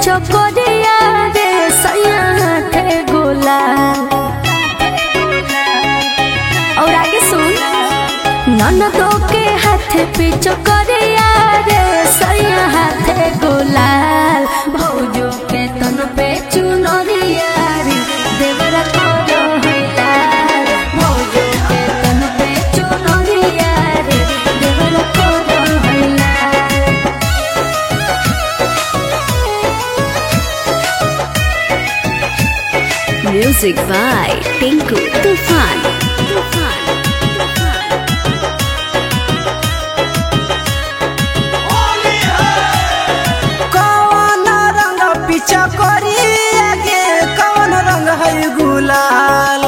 पीछो कोरिया रे सैया हाथे गुलाल। और आगे सुन, ननदों के हाथ पीछो कोरिया रे सैया हाथे गुलाल। भौजो के तन पे चुनरिया रे देवरा करो हिलाल। भौजो के तन पे चुनरिया रे देवरा करो हिलाल। Music by Tinku Tufan. कौन रंग पीछा करी आगे, कौन रंग है गुलाल।